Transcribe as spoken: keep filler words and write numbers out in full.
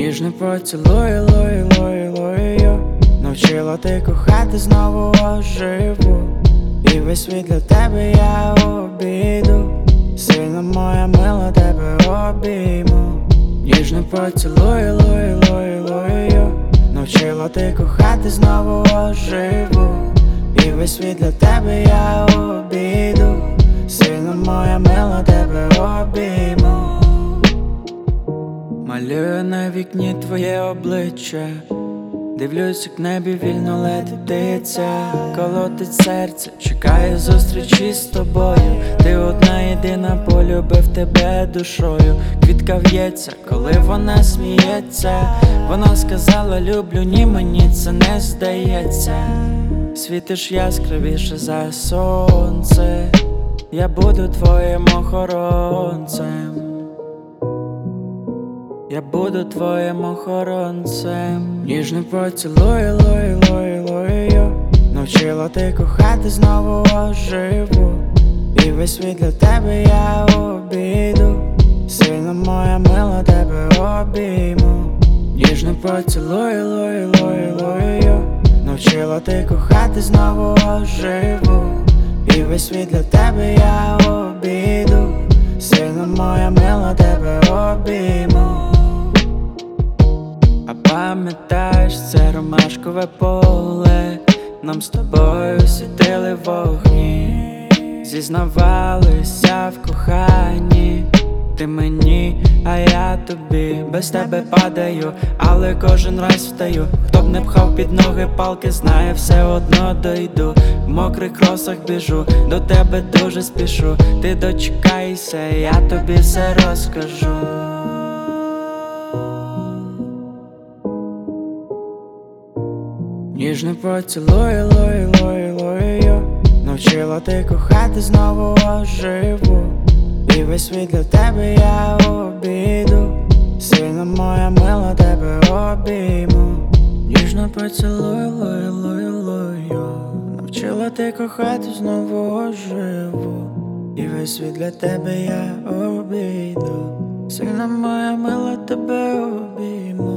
Ніжно поцілую, лою, лою, лою. Навчила ти кохати, знову оживу. І весь світ для тебе я обійду. Сильно моя мила, тебе обійму. Ніжно поцілую, лою, лою, лою. Навчила ти кохати, знову оживу. І весь світ для тебе я обійду. Сильно моя мила, тебе обійму. Малюю на вікні твоє обличчя. Дивлюсь, як в небі вільно летить птиця. Колотить серце, чекаю зустрічі з тобою. Ти одна єдина, полюбив тебе душою. Квітка в'ється, коли вона сміється. Вона сказала люблю, ні, мені це не здається. Світиш яскравіше за сонце. Я буду твоїм охоронцем. Я буду твоїм охоронцем. Ніжно поцілую, лою, лою, лою. Навчила ти кохати, знову оживу. І весь світ для тебе я обійду. Сильно моя мила, тебе обійму. Ніжно поцілую, лою, лою, лою. Навчила ти кохати, знову оживу. І весь світ для тебе я обійду. Сильно моя мила, тебе обійму. А пам'ятаєш, це ромашкове поле. Нам з тобою світили вогні. Зізнавалися в коханні. Ти мені, а я тобі. Без тебе падаю, але кожен раз встаю. Хто б не пхав під ноги палки, знає, все одно дойду. В мокрих кросах біжу, до тебе дуже спішу. Ти дочекайся, я тобі все розкажу. Ніжно поцілую, лою, лою, лою. Навчила ти кохати, знову оживу. І весь світ для тебе я обійду. Сильно моя мила, тебе обійму. Ніжно поцілую, лою, лою, лою. Навчила ти кохати, знову оживу. І весь світ для тебе я обійду. Сильно моя мила, тебе обійму.